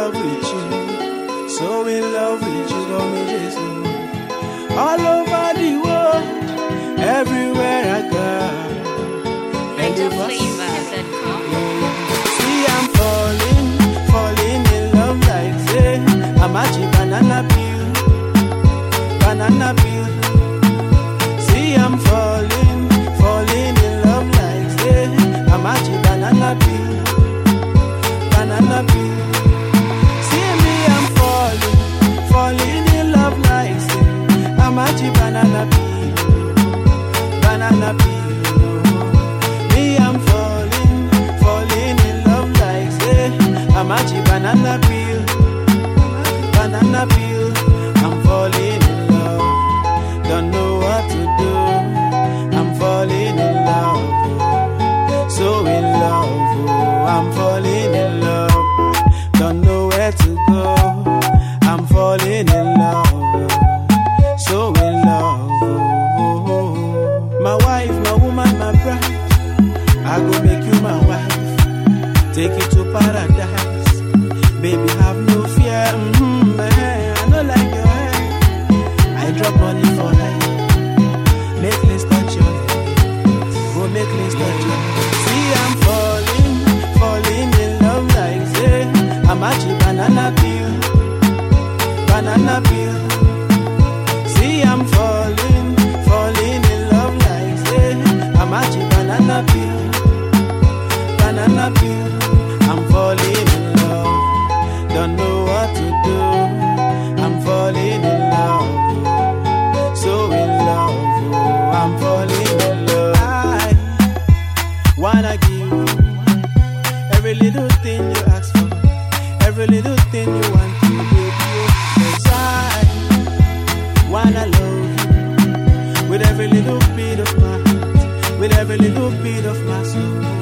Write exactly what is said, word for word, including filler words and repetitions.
love with you, so in love with you, love me Jesus. All over the world, everywhere I go, and the see I'm falling, falling in love like say I'm a banana peel, banana peel. See I'm falling, falling in love like say I'm a banana peel, banana peel. See me I'm falling, falling in love like say I'm a banana peel, banana peel. Me I'm falling, falling in love like say I'm a banana peel, banana peel. I'm falling in love, don't know what to do. I'm falling in love, so in love. I'm falling in love, don't know where to go. I'm falling in love, so in love. My wife, my woman, my bride, I go make you my wife, take you to paradise. Baby, have no fear. Mm-hmm, man. I know like your hair. I drop money for her. Make list touch your head. Go make list touch your head. See, I'm falling, falling in love like say I'm a banana peel, banana peel. See, I'm falling, falling in love like say I'm a banana peel, banana peel. I'm falling in love, don't know what to do. I'm falling in love, so in love. I'm falling in love. I wanna give you every little thing you ask for, every little thing you want to do. Cause I wanna love you with every little bit of my heart, with every little bit of my soul.